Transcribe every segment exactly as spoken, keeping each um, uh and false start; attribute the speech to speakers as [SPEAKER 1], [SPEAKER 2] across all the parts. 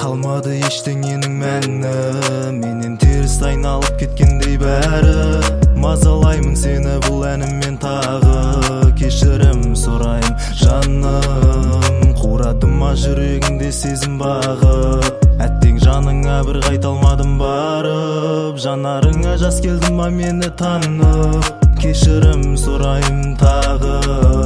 [SPEAKER 1] Қалмады ештеңенің мәні, менен теріс айналып кеткендей бәрі. Мазалаймын сені бұл әніммен тағы, кешірім сұрайым жаным. Қурадым ма жүрегіңде сезім бағы, әттең жаныңа бір қайталмадым барып. Жанарыңа жас келді ма мені танып, кешірім сұрайым тағы.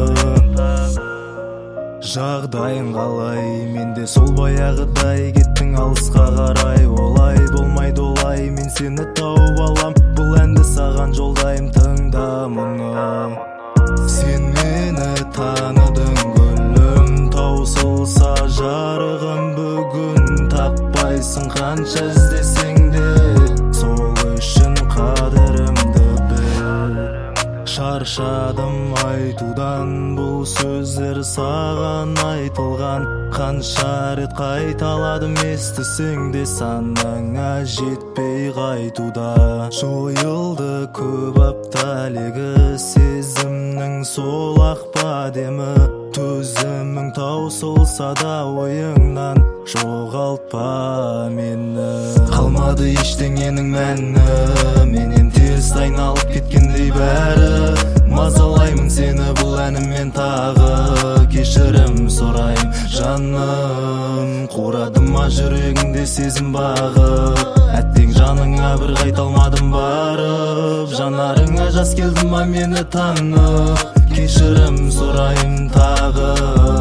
[SPEAKER 1] Жағдайың қалай, менде сол баяғыдай, кеттің алысқа қарай. Олай болмайды олай, мен сені тауып алам, бұл әнді саған жолдайым, тыңда мұны. Сен мені таныдың гүлім, таусылса жарығым бүгін. Таппайсың қанша іздесең де, сол үшін қадірімді біл. Шаршадым айтудан, бұл сөздер саған айтылған. Қанша рет қайталадым, естісең де санаңа жетпей қайтуда. Жойылды көп апталегі, сезімнің сол ақпа демі. Төзімің таусылса да ойыңнан жоғалтпа мені. Қалмады ештеңенің мәні, менен теріс айналып кеткендей бәрі. Мазалаймын сені бұл әніммен тағы, кешірім сұрайым жаным. Қурадым ма жүрегіңде сезім бағы, әттең жаныңа бір қайталмадым барып. Жанарыңа жас келді ма мені танып, кешірім сұрайым тағы.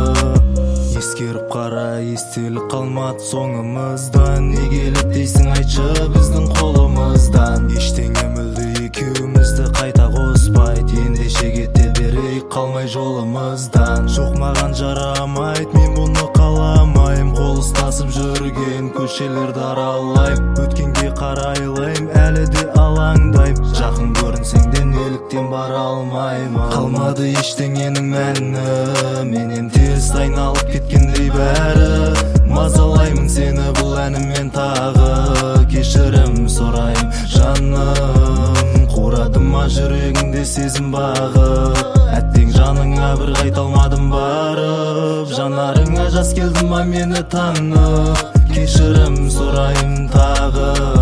[SPEAKER 1] Ескеріп қара, естелік қалмады соңымыздан. Не келіп дейсің айтшы біздің қолымыздан. Ештеңе мүлде екеумізді қайта қоспайды, ендеше кете берейік қалмай жолымыздан. Жоқ маған жарамайды, мен бұны қаламайым. Қол ұстасып жүрген көшелерді аралайым, өткенге қарайлайым, әлі де алаңдайым. Жақын көрінсең де неліктен бара алмаймын. Қалмады ештеңенің мәні, менен теріс айналып кеткендей бәрі. Мазалаймын сені бұл әніммен тағы, кешірім сұрайым жаным. Қурадым ма жүрегіңде сезім бағы, әттең жаныңа бір қайталмадым барып. Жанарыңа жас келді ма мені танып, кешірім сұрайым тағы.